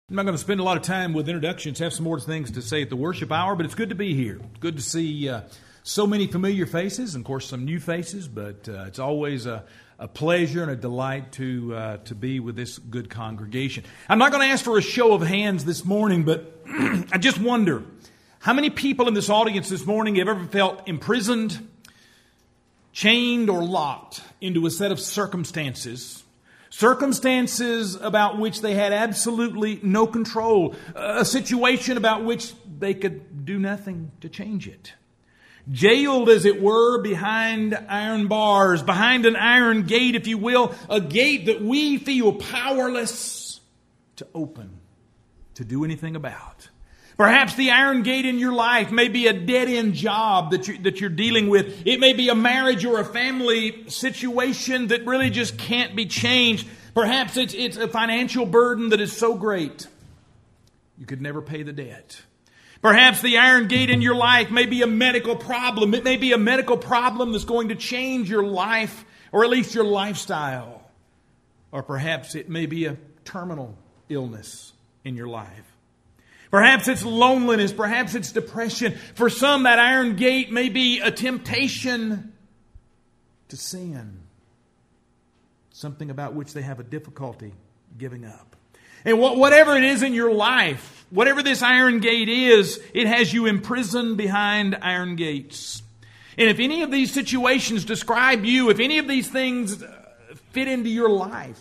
I'm not going to spend a lot of time with introductions, have some more things to say at the worship hour, but it's good to be here. It's good to see so many familiar faces, and of course some new faces, but it's always a pleasure and a delight to be with this good congregation. I'm not going to ask for a show of hands this morning, but I just wonder, how many people in this audience this morning have ever felt imprisoned, chained, or locked into a set of circumstances about which they had absolutely no control, a situation about which they could do nothing to change it. Jailed, as it were, behind iron bars, behind an iron gate, if you will, a gate that we feel powerless to open, to do anything about. Perhaps the iron gate in your life may be a dead-end job that you're dealing with. It may be a marriage or a family situation that really just can't be changed. Perhaps it's a financial burden that is so great you could never pay the debt. Perhaps the iron gate in your life may be a medical problem. It may be a medical problem that's going to change your life, or at least your lifestyle. Or perhaps it may be a terminal illness in your life. Perhaps it's loneliness. Perhaps it's depression. For some, that iron gate may be a temptation to sin. Something about which they have a difficulty giving up. And whatever it is in your life, whatever this iron gate is, it has you imprisoned behind iron gates. And if any of these situations describe you, if any of these things fit into your life,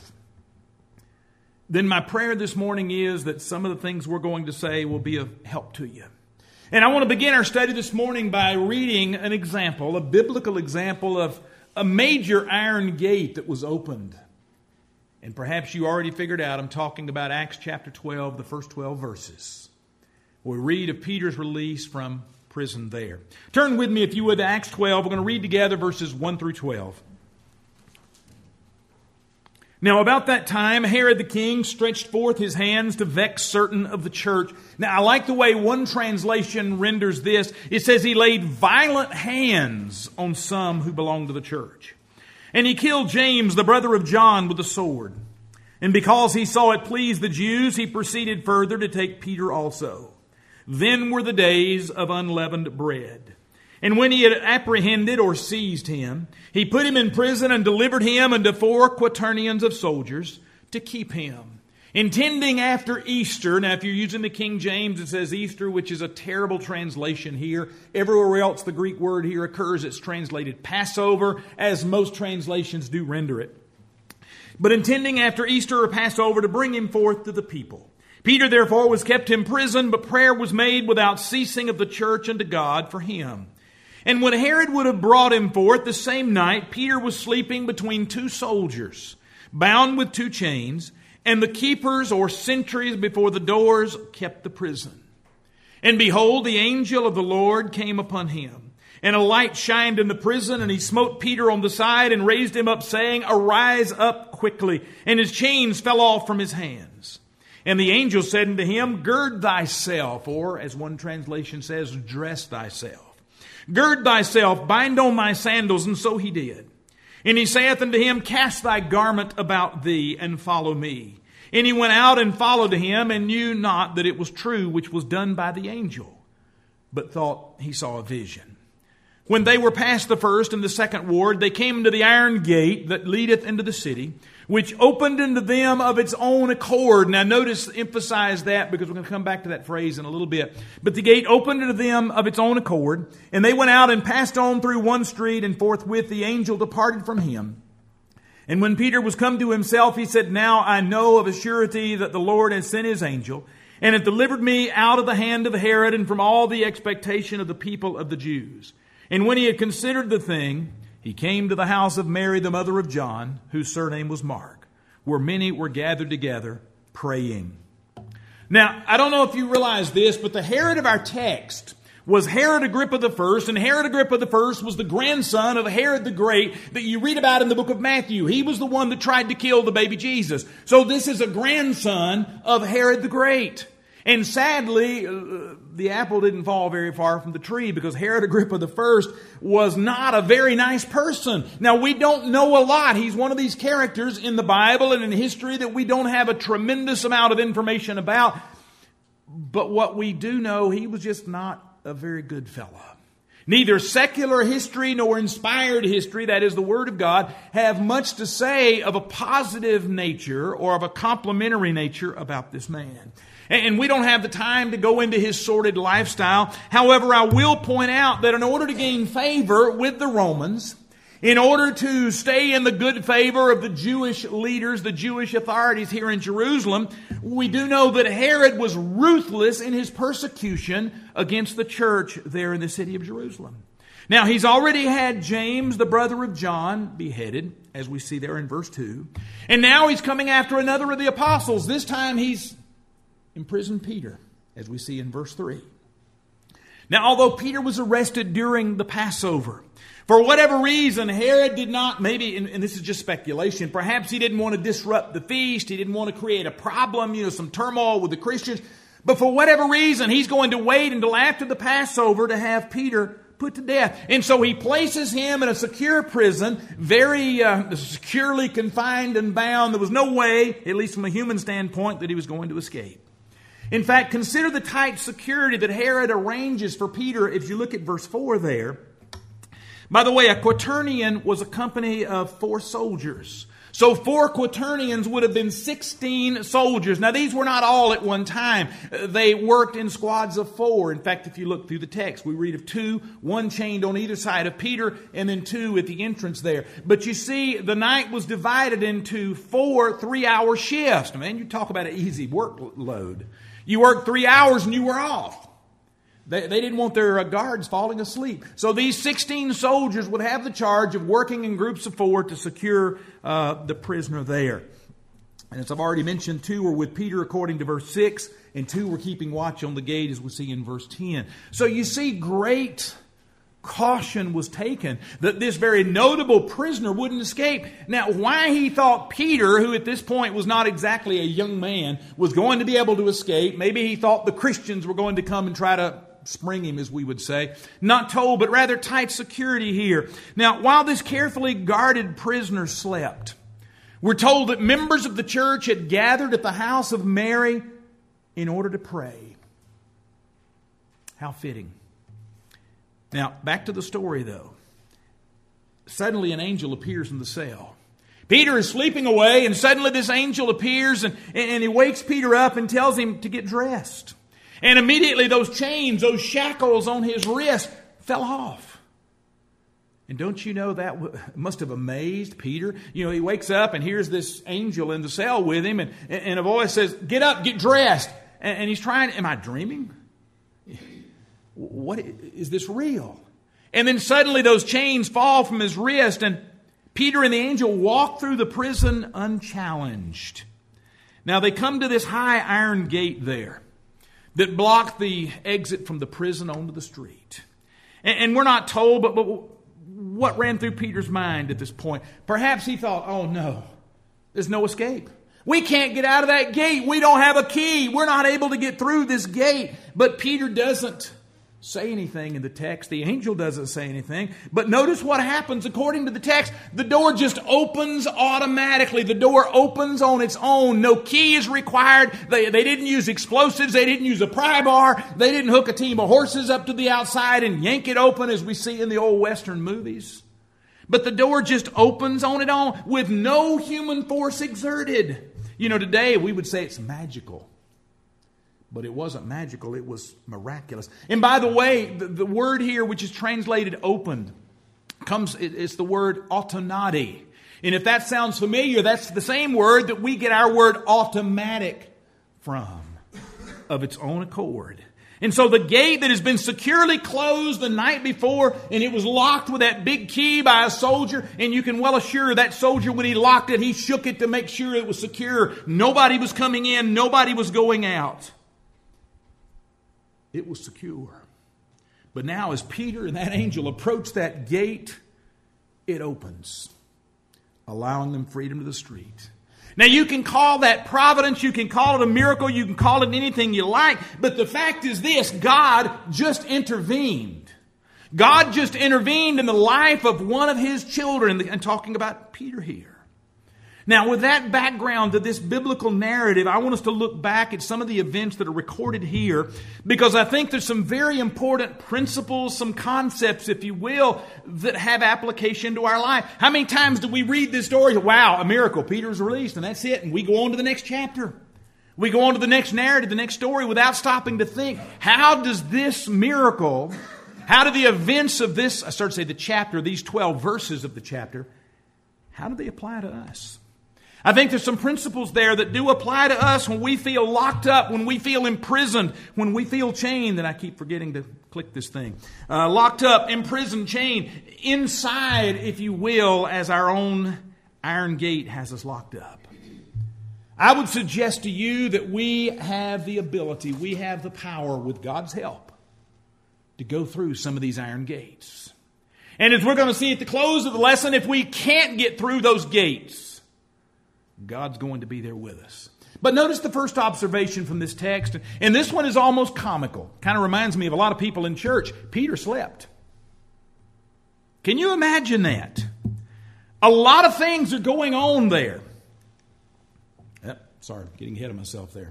then my prayer this morning is that some of the things we're going to say will be of help to you. And I want to begin our study this morning by reading an example, a biblical example of a major iron gate that was opened. And perhaps you already figured out I'm talking about Acts chapter 12, the first 12 verses. We read of Peter's release from prison there. Turn with me, if you would, to Acts 12. We're going to read together verses 1 through 12. Now about that time, Herod the king stretched forth his hands to vex certain of the church. Now I like the way one translation renders this. It says he laid violent hands on some who belonged to the church. And he killed James, the brother of John, with a sword. And because he saw it please the Jews, he proceeded further to take Peter also. Then were the days of unleavened bread. And when he had apprehended or seized him, he put him in prison and delivered him unto 4 quaternions of soldiers to keep him, intending after Easter. Now, if you're using the King James, it says Easter, which is a terrible translation here. Everywhere else the Greek word here occurs, it's translated Passover, as most translations do render it. But intending after Easter or Passover to bring him forth to the people. Peter therefore was kept in prison, but prayer was made without ceasing of the church unto God for him. And when Herod would have brought him forth the same night, Peter was sleeping between 2 soldiers, bound with 2 chains, and the keepers or sentries before the doors kept the prison. And behold, the angel of the Lord came upon him, and a light shined in the prison, and he smote Peter on the side and raised him up, saying, Arise up quickly. And his chains fell off from his hands. And the angel said unto him, Gird thyself, or as one translation says, dress thyself. Gird thyself, bind on thy sandals, and so he did. And he saith unto him, Cast thy garment about thee, and follow me. And he went out and followed him, and knew not that it was true which was done by the angel, but thought he saw a vision. When they were past the first and the second ward, they came to the iron gate that leadeth into the city, which opened unto them of its own accord. Now notice, emphasize that, because we're going to come back to that phrase in a little bit. But the gate opened unto them of its own accord, and they went out and passed on through one street, and forthwith the angel departed from him. And when Peter was come to himself, he said, Now I know of a surety that the Lord has sent his angel, and hath delivered me out of the hand of Herod, and from all the expectation of the people of the Jews. And when he had considered the thing, he came to the house of Mary, the mother of John, whose surname was Mark, where many were gathered together praying. Now, I don't know if you realize this, but the Herod of our text was Herod Agrippa I, and Herod Agrippa I was the grandson of Herod the Great that you read about in the book of Matthew. He was the one that tried to kill the baby Jesus. So this is a grandson of Herod the Great. And sadly, the apple didn't fall very far from the tree, because Herod Agrippa I was not a very nice person. Now, we don't know a lot. He's one of these characters in the Bible and in history that we don't have a tremendous amount of information about. But what we do know, he was just not a very good fellow. Neither secular history nor inspired history, that is the Word of God, have much to say of a positive nature or of a complimentary nature about this man. And we don't have the time to go into his sordid lifestyle. However, I will point out that in order to gain favor with the Romans, in order to stay in the good favor of the Jewish leaders, the Jewish authorities here in Jerusalem, we do know that Herod was ruthless in his persecution against the church there in the city of Jerusalem. Now, he's already had James, the brother of John, beheaded, as we see there in verse 2. And now he's coming after another of the apostles. This time he's imprisoned Peter, as we see in verse 3. Now, although Peter was arrested during the Passover, for whatever reason, Herod did not, maybe, and this is just speculation, perhaps he didn't want to disrupt the feast. He didn't want to create a problem, some turmoil with the Christians. But for whatever reason, he's going to wait until after the Passover to have Peter put to death. And so he places him in a secure prison, very securely confined and bound. There was no way, at least from a human standpoint, that he was going to escape. In fact, consider the tight security that Herod arranges for Peter if you look at verse 4 there. By the way, a quaternion was a company of 4 soldiers. So 4 quaternions would have been 16 soldiers. Now, these were not all at one time. They worked in squads of 4. In fact, if you look through the text, we read of 2, 1 chained on either side of Peter, and then 2 at the entrance there. But you see, the night was divided into 4 3-hour shifts. Man, you talk about an easy workload. You worked 3 hours and you were off. They didn't want their guards falling asleep. So these 16 soldiers would have the charge of working in groups of 4 to secure the prisoner there. And as I've already mentioned, 2 were with Peter according to verse 6, and 2 were keeping watch on the gate as we see in verse 10. So you see, great caution was taken that this very notable prisoner wouldn't escape. Now, why he thought Peter, who at this point was not exactly a young man, was going to be able to escape, maybe he thought the Christians were going to come and try to spring him, as we would say. Not told, but rather tight security here. Now, while this carefully guarded prisoner slept, we're told that members of the church had gathered at the house of Mary in order to pray. How fitting. Now, back to the story, though. Suddenly an angel appears in the cell. Peter is sleeping away, and suddenly this angel appears, and he wakes Peter up and tells him to get dressed. And immediately those chains, those shackles on his wrist fell off. And don't you know that must have amazed Peter? He wakes up and hears this angel in the cell with him, and a voice says, "Get up, get dressed." And he's trying, am I dreaming? What is this real? And then suddenly those chains fall from his wrist, and Peter and the angel walk through the prison unchallenged. Now they come to this high iron gate there that blocked the exit from the prison onto the street. And we're not told, but what ran through Peter's mind at this point? Perhaps he thought, oh no, there's no escape. We can't get out of that gate. We don't have a key. We're not able to get through this gate. But Peter doesn't say anything in the text. The angel doesn't say anything. But notice what happens according to the text. The door just opens automatically. The door opens on its own. No key is required. They didn't use explosives. They didn't use a pry bar. They didn't hook a team of horses up to the outside and yank it open as we see in the old Western movies. But the door just opens on its own with no human force exerted. Today we would say it's magical. But it wasn't magical, it was miraculous. And by the way, the word here, which is translated opened, it's the word autonati. And if that sounds familiar, that's the same word that we get our word automatic from, of its own accord. And so the gate that has been securely closed the night before, and it was locked with that big key by a soldier, and you can well assure that soldier, when he locked it, he shook it to make sure it was secure. Nobody was coming in, nobody was going out. It was secure. But now as Peter and that angel approach that gate, it opens, allowing them freedom to the street. Now you can call that providence, you can call it a miracle, you can call it anything you like, but the fact is this, God just intervened. God just intervened in the life of one of His children, and talking about Peter here. Now, with that background to this biblical narrative, I want us to look back at some of the events that are recorded here, because I think there's some very important principles, some concepts, if you will, that have application to our life. How many times do we read this story? Wow, a miracle. Peter's released, and that's it. And we go on to the next chapter. We go on to the next narrative, the next story, without stopping to think, how does this miracle, how do the events of this, I start to say the chapter, these 12 verses of the chapter, how do they apply to us? I think there's some principles there that do apply to us when we feel locked up, when we feel imprisoned, when we feel chained. And I keep forgetting to click this thing. Locked up, imprisoned, chained, inside, if you will, as our own iron gate has us locked up. I would suggest to you that we have the ability, we have the power, with God's help, to go through some of these iron gates. And as we're going to see at the close of the lesson, if we can't get through those gates, God's going to be there with us. But notice the first observation from this text, and this one is almost comical. Kind of reminds me of a lot of people in church. Peter slept. Can you imagine that? A lot of things are going on there. Sorry, I'm getting ahead of myself there.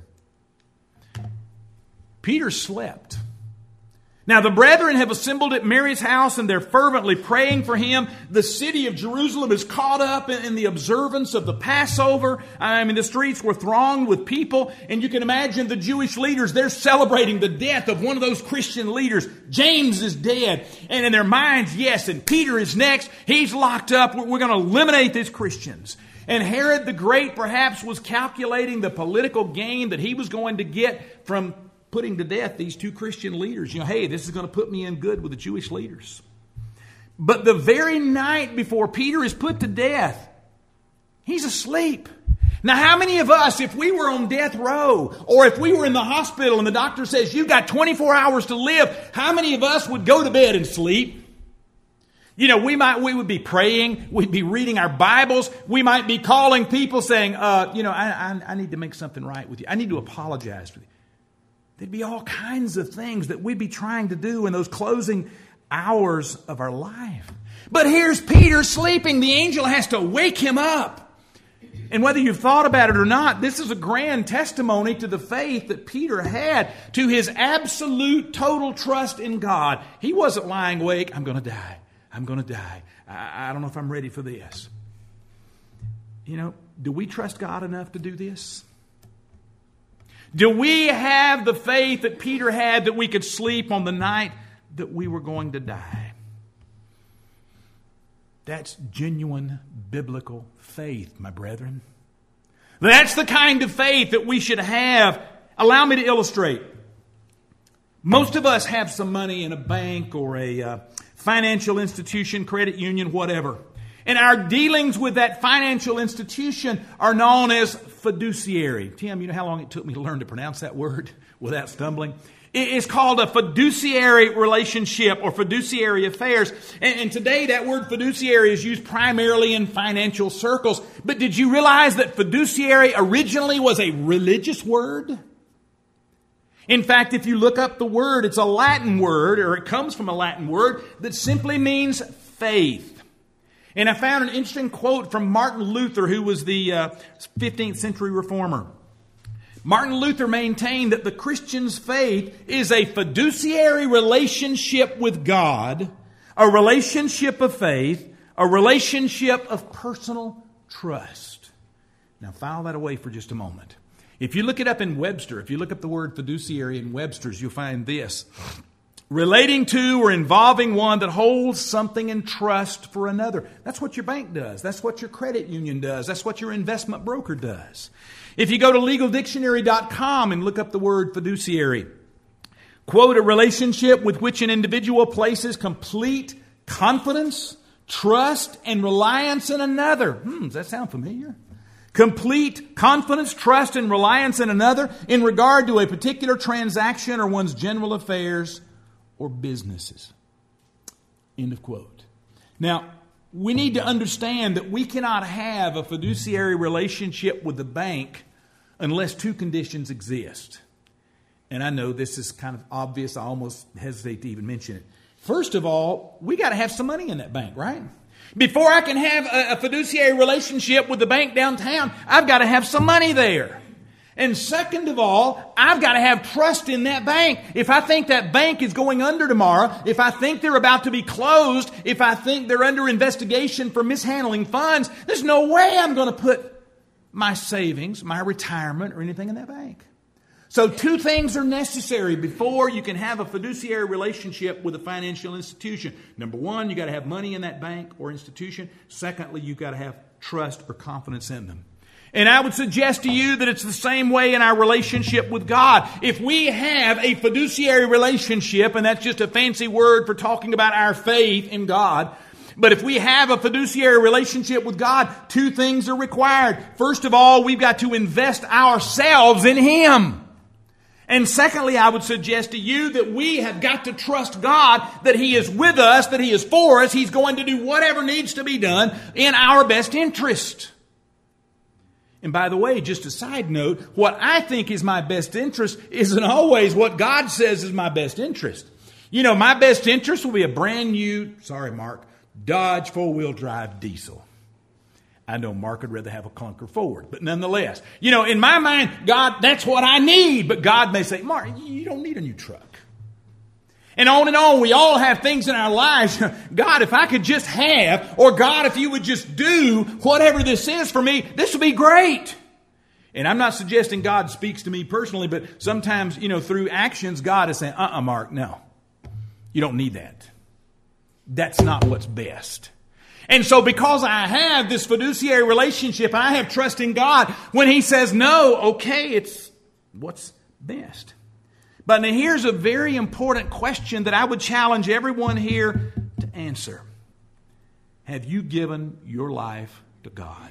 Peter slept. Now the brethren have assembled at Mary's house, and they're fervently praying for him. The city of Jerusalem is caught up in the observance of the Passover. I mean, the streets were thronged with people, and you can imagine the Jewish leaders, they're celebrating the death of one of those Christian leaders. James is dead, and in their minds, yes, and Peter is next. He's locked up. We're going to eliminate these Christians. And Herod the Great perhaps was calculating the political gain that he was going to get from putting to death these two Christian leaders. You know, hey, this is going to put me in good with the Jewish leaders. But the very night before Peter is put to death, he's asleep. Now, how many of us, if we were on death row, or if we were in the hospital and the doctor says, you've got 24 hours to live, how many of us would go to bed and sleep? You know, we would be praying, we'd be reading our Bibles, we might be calling people saying, I need to make something right with you. I need to apologize for you. There'd be all kinds of things that we'd be trying to do in those closing hours of our life. But here's Peter sleeping. The angel has to wake him up. And whether you've thought about it or not, this is a grand testimony to the faith that Peter had, to his absolute total trust in God. He wasn't lying awake, I'm going to die. I'm going to die. I don't know if I'm ready for this. You know, do we trust God enough to do this? Do we have the faith that Peter had that we could sleep on the night that we were going to die? That's genuine biblical faith, my brethren. That's the kind of faith that we should have. Allow me to illustrate. Most of us have some money in a bank or a financial institution, credit union, whatever. And our dealings with that financial institution are known as fiduciary. Tim, you know how long it took me to learn to pronounce that word without stumbling? It's called a fiduciary relationship or fiduciary affairs. And today that word fiduciary is used primarily in financial circles. But did you realize that fiduciary originally was a religious word? In fact, if you look up the word, it's a Latin word, or it comes from a Latin word that simply means faith. And I found an interesting quote from Martin Luther, who was the 15th century reformer. Martin Luther maintained that the Christian's faith is a fiduciary relationship with God, a relationship of faith, a relationship of personal trust. Now file that away for just a moment. If you look it up in Webster, if you look up the word fiduciary in Webster's, you'll find this. Relating to or involving one that holds something in trust for another. That's what your bank does. That's what your credit union does. That's what your investment broker does. If you go to legaldictionary.com and look up the word fiduciary, quote, a relationship with which an individual places complete confidence, trust, and reliance in another. Does that sound familiar? Complete confidence, trust, and reliance in another in regard to a particular transaction or one's general affairs or businesses. End of quote. Now, we need to understand that we cannot have a fiduciary relationship with the bank unless two conditions exist. And I know this is kind of obvious. I almost hesitate to even mention it. First of all, we got to have some money in that bank, right? Before I can have a fiduciary relationship with the bank downtown, I've got to have some money there. And second of all, I've got to have trust in that bank. If I think that bank is going under tomorrow, if I think they're about to be closed, if I think they're under investigation for mishandling funds, there's no way I'm going to put my savings, my retirement, or anything in that bank. So two things are necessary before you can have a fiduciary relationship with a financial institution. Number one, you got to have money in that bank or institution. Secondly, you've got to have trust or confidence in them. And I would suggest to you that it's the same way in our relationship with God. If we have a fiduciary relationship, and that's just a fancy word for talking about our faith in God, but if we have a fiduciary relationship with God, two things are required. First of all, we've got to invest ourselves in Him. And secondly, I would suggest to you that we have got to trust God that He is with us, that He is for us. He's going to do whatever needs to be done in our best interest. And by the way, just a side note, what I think is my best interest isn't always what God says is my best interest. You know, my best interest will be a brand new, sorry Mark, Dodge 4-wheel drive diesel. I know Mark would rather have a clunker Ford, but nonetheless, you know, in my mind, God, that's what I need. But God may say, Mark, you don't need a new truck. And on, we all have things in our lives. God, if I could just have, or God, if you would just do whatever this is for me, this would be great. And I'm not suggesting God speaks to me personally, but sometimes, you know, through actions, God is saying, Mark, no, you don't need that. That's not what's best. And so because I have this fiduciary relationship, I have trust in God. When He says no, okay, it's what's best. But now here's a very important question that I would challenge everyone here to answer. Have you given your life to God?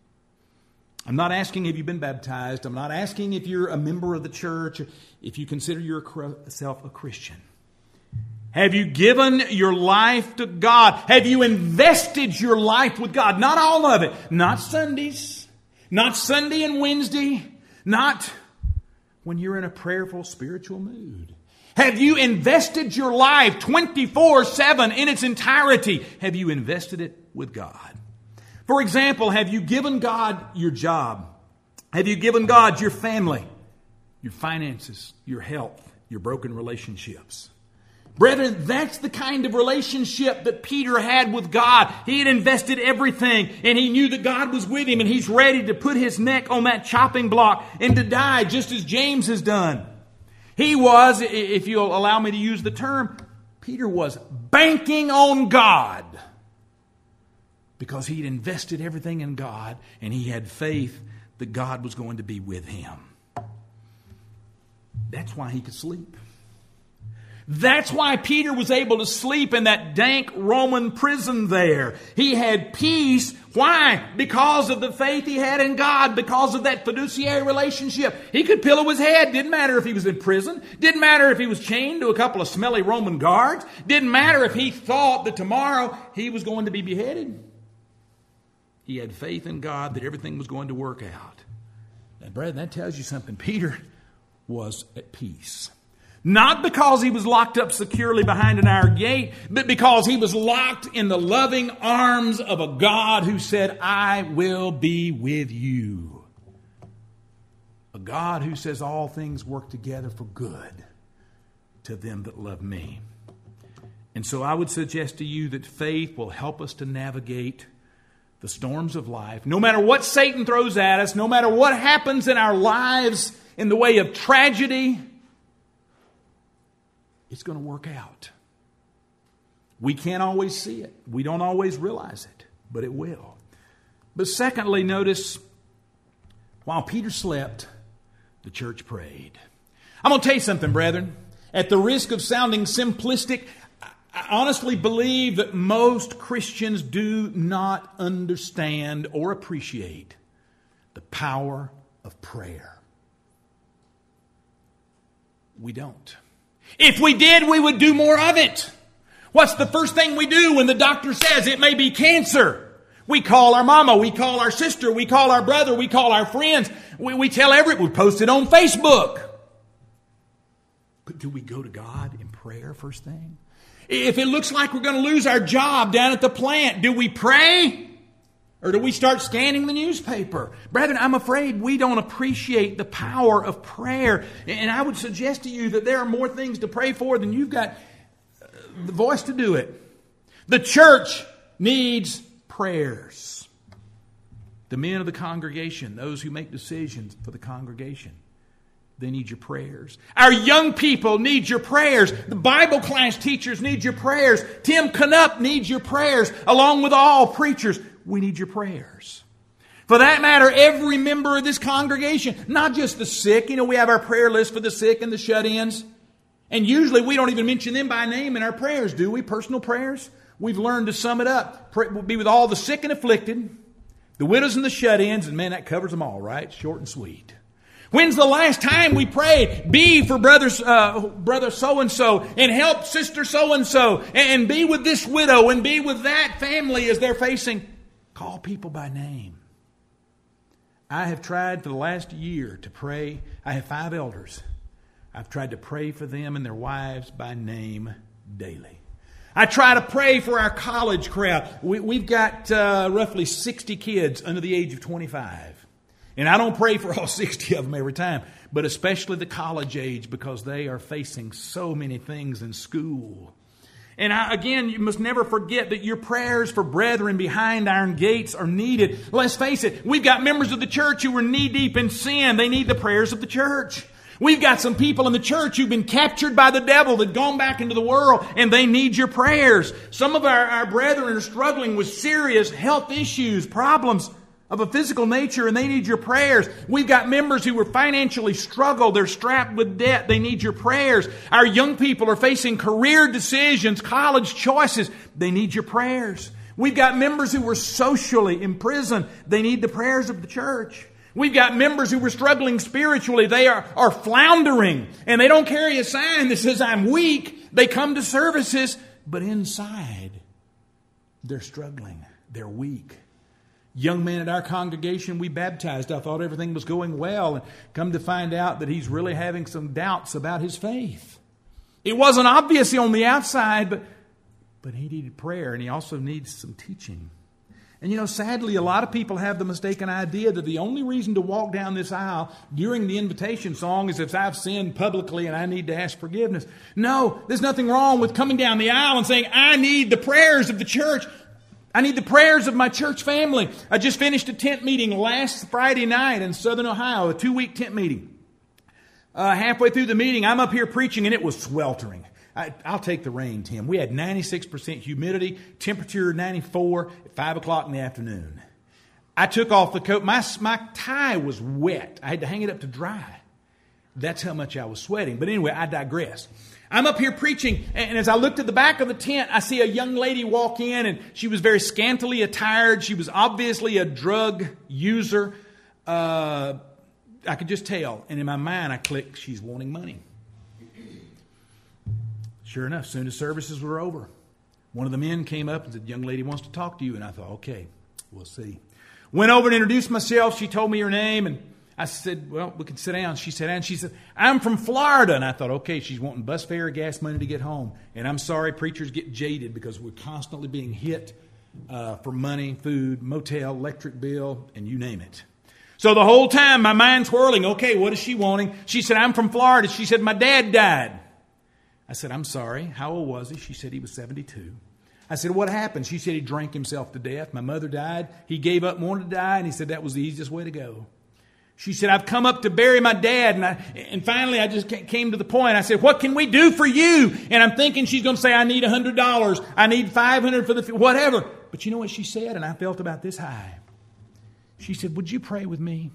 I'm not asking if you've been baptized. I'm not asking if you're a member of the church, if you consider yourself a Christian. Have you given your life to God? Have you invested your life with God? Not all of it. Not Sundays. Not Sunday and Wednesday. Not when you're in a prayerful spiritual mood. Have you invested your life 24/7 in its entirety? Have you invested it with God? For example, have you given God your job? Have you given God your family, your finances, your health, your broken relationships? Brethren, that's the kind of relationship that Peter had with God. He had invested everything, and he knew that God was with him, and he's ready to put his neck on that chopping block and to die just as James has done. He was, if you'll allow me to use the term, Peter was banking on God because he'd invested everything in God, and he had faith that God was going to be with him. That's why he could sleep. That's why Peter was able to sleep in that dank Roman prison there. He had peace. Why? Because of the faith he had in God, because of that fiduciary relationship. He could pillow his head. Didn't matter if he was in prison. Didn't matter if he was chained to a couple of smelly Roman guards. Didn't matter if he thought that tomorrow he was going to be beheaded. He had faith in God that everything was going to work out. And brethren, that tells you something. Peter was at peace. Not because he was locked up securely behind an iron gate, but because he was locked in the loving arms of a God who said, I will be with you. A God who says all things work together for good to them that love me. And so I would suggest to you that faith will help us to navigate the storms of life. No matter what Satan throws at us, no matter what happens in our lives in the way of tragedy, it's going to work out. We can't always see it. We don't always realize it, but it will. But secondly, notice, while Peter slept, the church prayed. I'm going to tell you something, brethren. At the risk of sounding simplistic, I honestly believe that most Christians do not understand or appreciate the power of prayer. We don't. If we did, we would do more of it. What's the first thing we do when the doctor says it may be cancer? We call our mama, we call our sister, we call our brother, we call our friends. We tell we post it on Facebook. But do we go to God in prayer first thing? If it looks like we're going to lose our job down at the plant, do we pray? Or do we start scanning the newspaper? Brethren, I'm afraid we don't appreciate the power of prayer. And I would suggest to you that there are more things to pray for than you've got the voice to do it. The church needs prayers. The men of the congregation, those who make decisions for the congregation, they need your prayers. Our young people need your prayers. The Bible class teachers need your prayers. Tim Canup needs your prayers, along with all preachers. We need your prayers. For that matter, every member of this congregation, not just the sick. We have our prayer list for the sick and the shut-ins. And usually we don't even mention them by name in our prayers, do we? Personal prayers. We've learned to sum it up. Be with all the sick and afflicted, the widows and the shut-ins, and man, that covers them all, right? Short and sweet. When's the last time we prayed? Be for brother so-and-so, and help sister so-and-so, and be with this widow, and be with that family as they're facing. Call people by name. I have tried for the last year to pray. I have 5 elders. I've tried to pray for them and their wives by name daily. I try to pray for our college crowd. We've got roughly 60 kids under the age of 25. And I don't pray for all 60 of them every time, but especially the college age, because they are facing so many things in school. And again, you must never forget that your prayers for brethren behind iron gates are needed. Let's face it, we've got members of the church who are knee-deep in sin. They need the prayers of the church. We've got some people in the church who've been captured by the devil, that gone back into the world, and they need your prayers. Some of our brethren are struggling with serious health issues, problems of a physical nature, and they need your prayers. We've got members who are financially struggled. They're strapped with debt. They need your prayers. Our young people are facing career decisions, college choices. They need your prayers. We've got members who were socially imprisoned. They need the prayers of the church. We've got members who were struggling spiritually. They are floundering, and they don't carry a sign that says, I'm weak. They come to services, but inside, they're struggling. They're weak. Young man at our congregation we baptized, I thought everything was going well, and come to find out that he's really having some doubts about his faith. It wasn't obvious on the outside, but he needed prayer, and he also needs some teaching. And sadly, a lot of people have the mistaken idea that the only reason to walk down this aisle during the invitation song is if I've sinned publicly and I need to ask forgiveness. No, there's nothing wrong with coming down the aisle and saying, I need the prayers of the church. I need the prayers of my church family. I just finished a tent meeting last Friday night in Southern Ohio, a 2-week tent meeting. Halfway through the meeting, I'm up here preaching, and it was sweltering. I'll take the rain, Tim. We had 96% humidity, temperature 94 at 5 o'clock in the afternoon. I took off the coat. My tie was wet. I had to hang it up to dry. That's how much I was sweating. But anyway, I digress. I'm up here preaching, and as I looked at the back of the tent, I see a young lady walk in, and she was very scantily attired. She was obviously a drug user. I could just tell. And in my mind, I clicked, she's wanting money. Sure enough, soon as services were over, one of the men came up and said, young lady wants to talk to you. And I thought, okay, we'll see. Went over and introduced myself. She told me her name, and I said, well, we can sit down. She sat down, and she said, I'm from Florida. And I thought, okay, she's wanting bus fare, gas money to get home. And I'm sorry, preachers get jaded because we're constantly being hit for money, food, motel, electric bill, and you name it. So the whole time, my mind's whirling. Okay, what is she wanting? She said, I'm from Florida. She said, my dad died. I said, I'm sorry. How old was he? She said he was 72. I said, what happened? She said he drank himself to death. My mother died. He gave up, wanted to die, and he said that was the easiest way to go. She said, I've come up to bury my dad. And finally, I just came to the point. I said, what can we do for you? And I'm thinking she's going to say, I need $100. I need $500 for the, whatever. But you know what she said? And I felt about this high. She said, would you pray with me?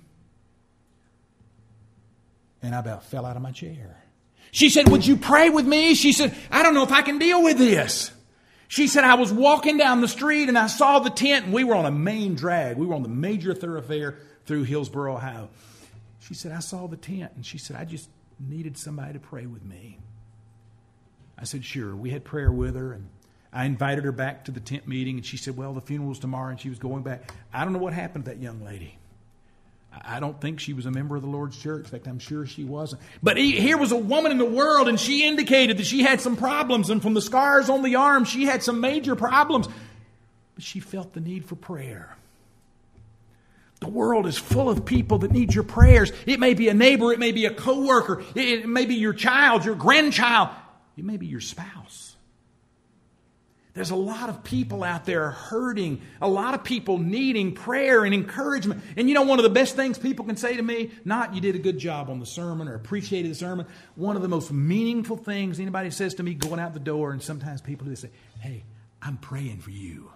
And I about fell out of my chair. She said, would you pray with me? She said, I don't know if I can deal with this. She said, I was walking down the street and I saw the tent, and we were on a main drag. We were on the major thoroughfare through Hillsboro, Ohio. She said, I saw the tent, and she said, I just needed somebody to pray with me. I said, sure. We had prayer with her, and I invited her back to the tent meeting, and she said, well, the funeral's tomorrow, and she was going back. I don't know what happened to that young lady. I don't think she was a member of the Lord's church. In fact, I'm sure she wasn't. But here was a woman in the world, and she indicated that she had some problems, and from the scars on the arm, she had some major problems. But she felt the need for prayer. The world is full of people that need your prayers. It may be a neighbor, it may be a coworker, it may be your child, your grandchild, it may be your spouse. There's a lot of people out there hurting, a lot of people needing prayer and encouragement. And you know, one of the best things people can say to me, not you did a good job on the sermon or appreciated the sermon. One of the most meaningful things anybody says to me going out the door, and sometimes people do say, hey, I'm praying for you.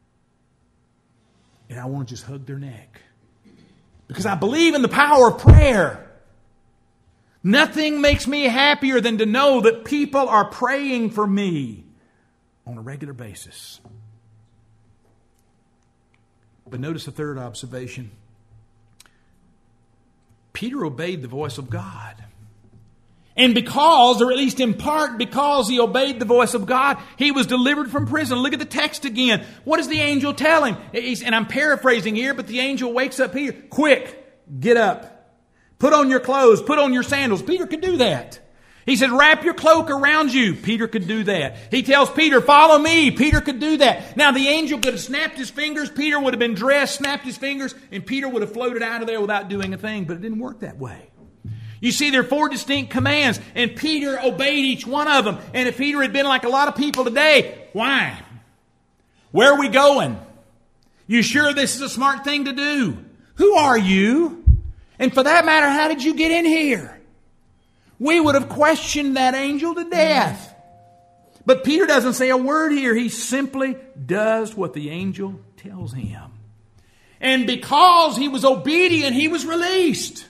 And I want to just hug their neck. Because I believe in the power of prayer. Nothing makes me happier than to know that people are praying for me on a regular basis. But notice the third observation. Peter obeyed the voice of God. And because, or at least in part because he obeyed the voice of God, he was delivered from prison. Look at the text again. What does the angel tell him? And I'm paraphrasing here, but the angel wakes up Peter. Quick, get up. Put on your clothes. Put on your sandals. Peter could do that. He said, wrap your cloak around you. Peter could do that. He tells Peter, follow me. Peter could do that. Now the angel could have snapped his fingers. Peter would have been dressed, snapped his fingers, and Peter would have floated out of there without doing a thing. But it didn't work that way. You see, there are 4 distinct commands, and Peter obeyed each one of them. And if Peter had been like a lot of people today, why? Where are we going? You sure this is a smart thing to do? Who are you? And for that matter, how did you get in here? We would have questioned that angel to death. But Peter doesn't say a word here. He simply does what the angel tells him. And because he was obedient, he was released.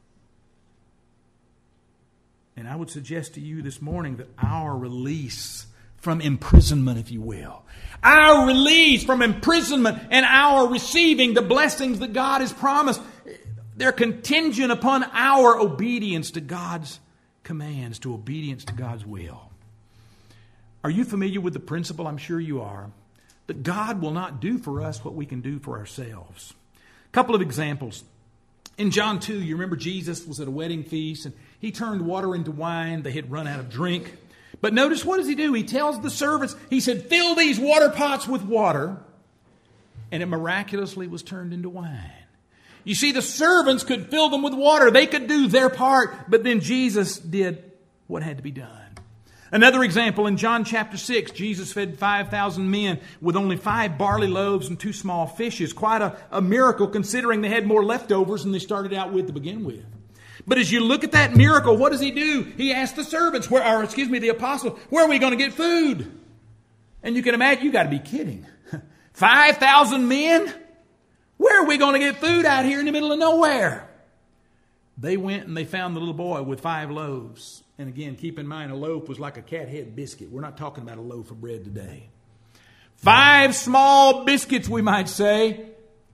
And I would suggest to you this morning that our release from imprisonment, if you will, our release from imprisonment and our receiving the blessings that God has promised, they're contingent upon our obedience to God's commands, to obedience to God's will. Are you familiar with the principle? I'm sure you are. That God will not do for us what we can do for ourselves. A couple of examples. In John 2, you remember Jesus was at a wedding feast and he turned water into wine. They had run out of drink. But notice, what does he do? He tells the servants, he said, fill these water pots with water. And it miraculously was turned into wine. You see, the servants could fill them with water. They could do their part. But then Jesus did what had to be done. Another example, in John chapter 6, Jesus fed 5,000 men with only 5 barley loaves and 2 small fishes. Quite a miracle, considering they had more leftovers than they started out with to begin with. But as you look at that miracle, what does he do? He asked the servants, the apostles, where are we going to get food? And you can imagine, you got to be kidding. 5,000 men? Where are we going to get food out here in the middle of nowhere? They went and they found the little boy with 5 loaves. And again, keep in mind, a loaf was like a cat head biscuit. We're not talking about a loaf of bread today. 5 small biscuits, we might say.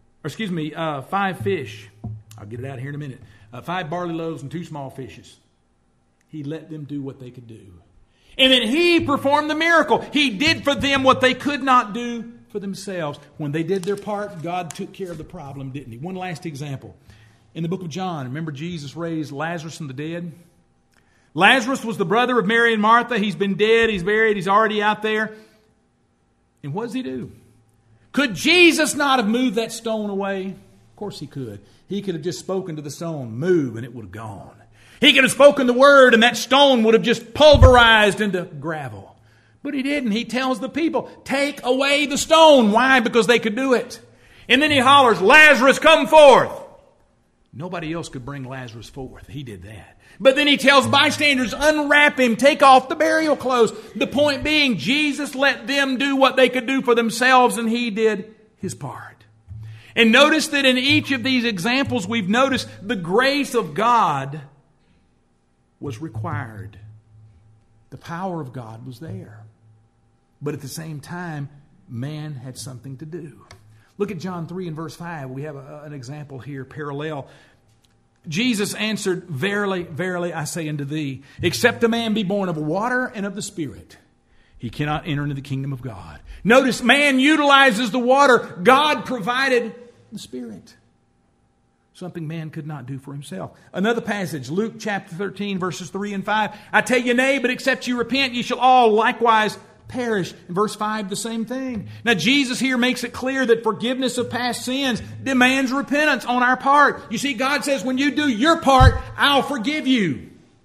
5 fish. I'll get it out here in a minute. 5 barley loaves and 2 small fishes. He let them do what they could do. And then he performed the miracle. He did for them what they could not do for themselves. When they did their part, God took care of the problem, didn't he? One last example. In the book of John, remember Jesus raised Lazarus from the dead? Lazarus was the brother of Mary and Martha. He's been dead. He's buried. He's already out there. And what does he do? Could Jesus not have moved that stone away? Of course he could. He could have just spoken to the stone, move, and it would have gone. He could have spoken the word, and that stone would have just pulverized into gravel. But he didn't. He tells the people, take away the stone. Why? Because they could do it. And then he hollers, Lazarus, come forth. Nobody else could bring Lazarus forth. He did that. But then he tells bystanders, unwrap him, take off the burial clothes. The point being, Jesus let them do what they could do for themselves, and he did his part. And notice that in each of these examples, we've noticed the grace of God was required. The power of God was there. But at the same time, man had something to do. Look at John 3 and verse 5. We have an example here, parallel. Jesus answered, verily, verily, I say unto thee, except a man be born of water and of the Spirit, he cannot enter into the kingdom of God. Notice, man utilizes the water. God provided the Spirit. Something man could not do for himself. Another passage, Luke chapter 13, verses 3 and 5. I tell you, nay, but except you repent, ye shall all likewise perish. In verse 5, the same thing. Now, Jesus here makes it clear that forgiveness of past sins demands repentance on our part. You see, God says, when you do your part, I'll forgive you.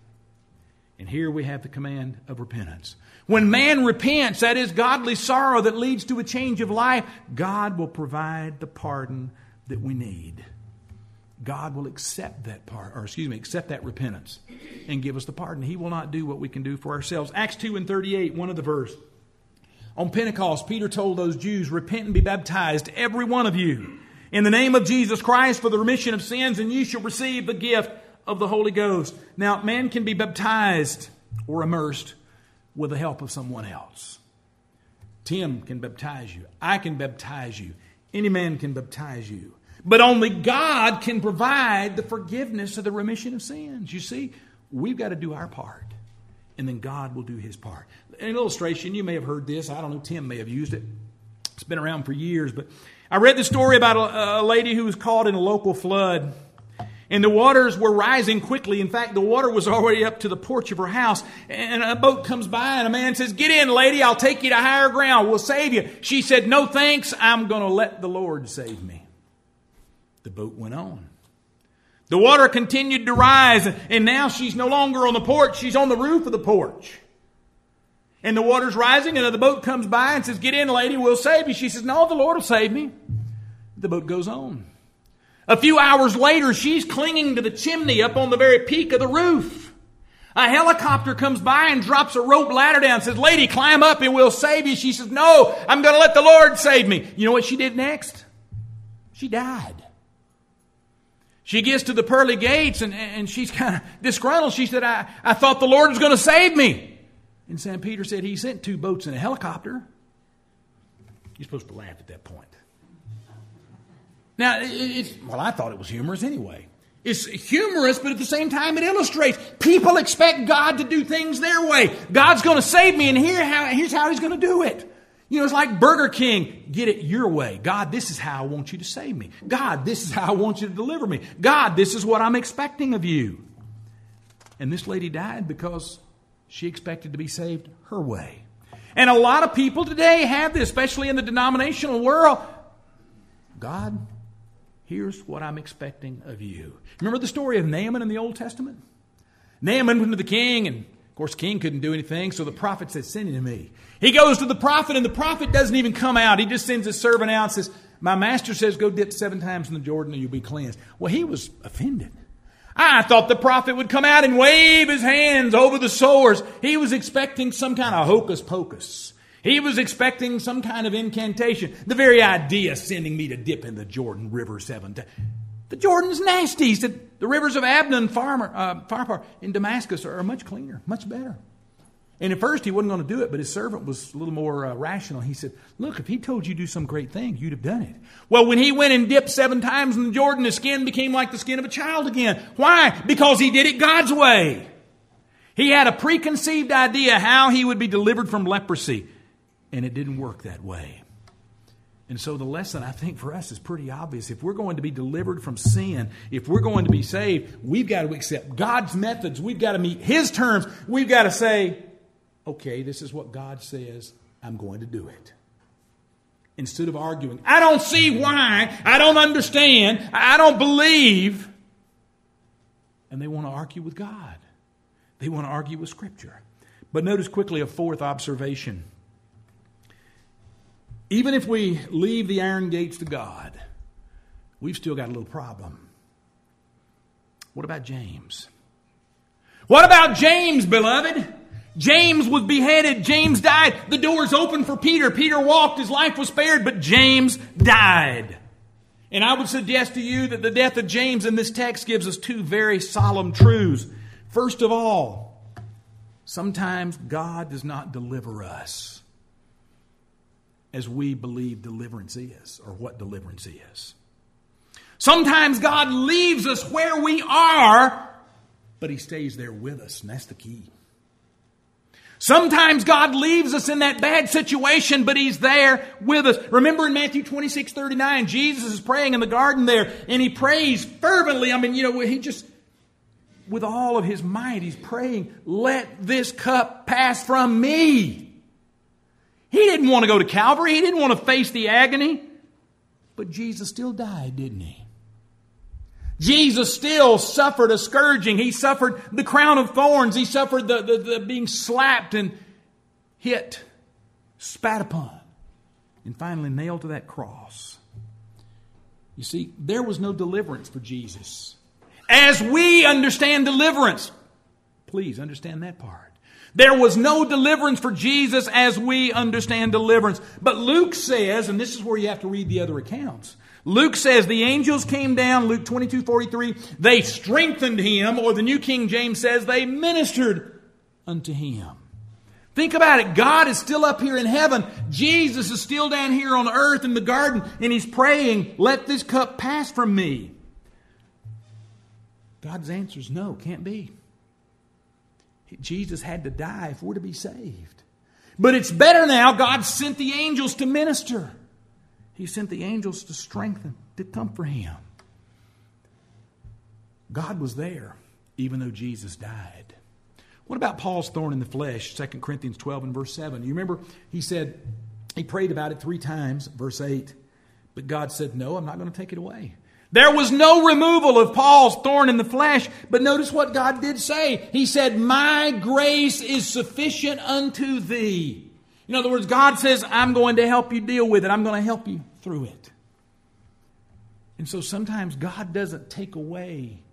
And here we have the command of repentance. When man repents, that is godly sorrow that leads to a change of life, God will provide the pardon that we need. God will accept that repentance and give us the pardon. He will not do what we can do for ourselves. Acts 2:38, one of the verse. On Pentecost, Peter told those Jews, repent and be baptized, every one of you, in the name of Jesus Christ for the remission of sins, and ye shall receive the gift of the Holy Ghost. Now, man can be baptized or immersed with the help of someone else. Tim can baptize you. I can baptize you. Any man can baptize you. But only God can provide the forgiveness of the remission of sins. You see, we've got to do our part. And then God will do His part. An illustration, you may have heard this. I don't know, Tim may have used it. It's been around for years. But I read the story about a lady who was caught in a local flood. And the waters were rising quickly. In fact, the water was already up to the porch of her house. And a boat comes by and a man says, get in, lady, I'll take you to higher ground. We'll save you. She said, no thanks, I'm going to let the Lord save me. The boat went on. The water continued to rise, and now she's no longer on the porch, she's on the roof of the porch. And the water's rising, and the boat comes by and says, get in, lady, we'll save you. She says, no, the Lord will save me. The boat goes on. A few hours later, she's clinging to the chimney up on the very peak of the roof. A helicopter comes by and drops a rope ladder down and says, lady, climb up and we'll save you. She says, no, I'm going to let the Lord save me. You know what she did next? She died. She gets to the pearly gates and she's kind of disgruntled. She said, I thought the Lord was going to save me. And St. Peter said he sent 2 boats and a helicopter. You're supposed to laugh at that point. Now, I thought it was humorous anyway. It's humorous, but at the same time it illustrates. People expect God to do things their way. God's going to save me, and here's how He's going to do it. You know, it's like Burger King. Get it your way. God, this is how I want you to save me. God, this is how I want you to deliver me. God, this is what I'm expecting of you. And this lady died because she expected to be saved her way. And a lot of people today have this, especially in the denominational world. God, here's what I'm expecting of you. Remember the story of Naaman in the Old Testament? Naaman went to the king, and of course, the king couldn't do anything, so the prophet said, send him to me. He goes to the prophet, and the prophet doesn't even come out. He just sends his servant out and says, my master says, go dip 7 times in the Jordan and you'll be cleansed. Well, he was offended. I thought the prophet would come out and wave his hands over the sores. He was expecting some kind of hocus pocus. He was expecting some kind of incantation. The very idea of sending me to dip in the Jordan River 7 times. The Jordan's nasty. He said, the rivers of Abna and Pharpar in Damascus are much cleaner, much better. And at first he wasn't going to do it, but his servant was a little more rational. He said, look, if he told you to do some great thing, you'd have done it. Well, when he went and dipped 7 times in the Jordan, his skin became like the skin of a child again. Why? Because he did it God's way. He had a preconceived idea how he would be delivered from leprosy, and it didn't work that way. And so the lesson, I think, for us is pretty obvious. If we're going to be delivered from sin, if we're going to be saved, we've got to accept God's methods. We've got to meet His terms. We've got to say, okay, this is what God says. I'm going to do it. Instead of arguing, I don't see why, I don't understand, I don't believe. And they want to argue with God. They want to argue with Scripture. But notice quickly a 4th observation. Even if we leave the iron gates to God, we've still got a little problem. What about James? What about James, beloved? James was beheaded. James died. The door's open for Peter. Peter walked. His life was spared, but James died. And I would suggest to you that the death of James in this text gives us 2 very solemn truths. First of all, sometimes God does not deliver us as we believe deliverance is, or what deliverance is. Sometimes God leaves us where we are, but He stays there with us, and that's the key. Sometimes God leaves us in that bad situation, but He's there with us. Remember in Matthew 26:39, Jesus is praying in the garden there, and He prays fervently. I mean, He just, with all of His might, He's praying, let this cup pass from me. He didn't want to go to Calvary. He didn't want to face the agony. But Jesus still died, didn't He? Jesus still suffered a scourging. He suffered the crown of thorns. He suffered the being slapped and hit, spat upon, and finally nailed to that cross. You see, there was no deliverance for Jesus. As we understand deliverance, please understand that part. There was no deliverance for Jesus as we understand deliverance. But Luke says, and this is where you have to read the other accounts, Luke says the angels came down, Luke 22:43, they strengthened Him, or the New King James says they ministered unto Him. Think about it. God is still up here in heaven. Jesus is still down here on earth in the garden, and He's praying, let this cup pass from me. God's answer is no, can't be. Jesus had to die if we're to be saved. But it's better now. God sent the angels to minister. He sent the angels to strengthen, to comfort him. God was there, even though Jesus died. What about Paul's thorn in the flesh? 2 Corinthians 12 and verse 7. You remember he said, he prayed about it 3 times, verse 8. But God said, no, I'm not going to take it away. There was no removal of Paul's thorn in the flesh. But notice what God did say. He said, my grace is sufficient unto thee. In other words, God says, I'm going to help you deal with it. I'm going to help you through it. And so sometimes God doesn't take away